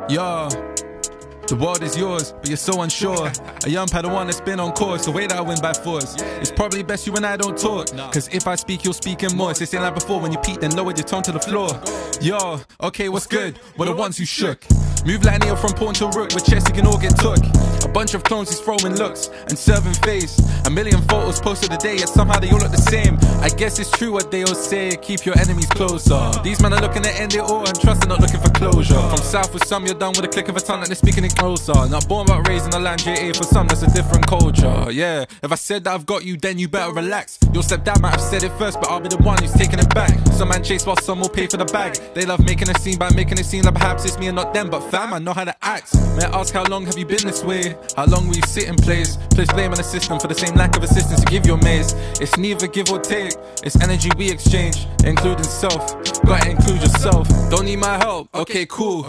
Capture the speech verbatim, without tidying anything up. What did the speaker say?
Yo, the world is yours, but you're so unsure. A young Padawan that's been on course, the way that I win by force. It's probably best you and I don't talk, cause if I speak, you'll speak in more. It's the same like before, when you peak, then lower your tone to the floor. Yo, okay, what's good? We're the ones who shook. Move like Neo from pawn to rook, with chess you can all get took. A bunch of clones who's throwing looks and serving face. A million photos posted a day, yet somehow they all look the same. I guess it's true what they all say, keep your enemies closer. These men are looking to end it all and trust they're not looking for closure. From south with some, you're done with a click of a tongue like they're speaking in closer. Not born but raised in the land, J A for some, that's a different culture. Yeah, if I said that I've got you, then you better relax. Your stepdad might have said it first, but I'll be the one who's taking it back. Some man chase while some will pay for the bag. They love making a scene by making it seem like perhaps it's me and not them. But fam, I know how to act. May I ask, how long have you been this way? How long will you sit in place? Place blame on the system for the same lack of assistance you give your mates. It's neither give or take, it's energy we exchange, including self. Gotta include yourself. Don't need my help, okay cool.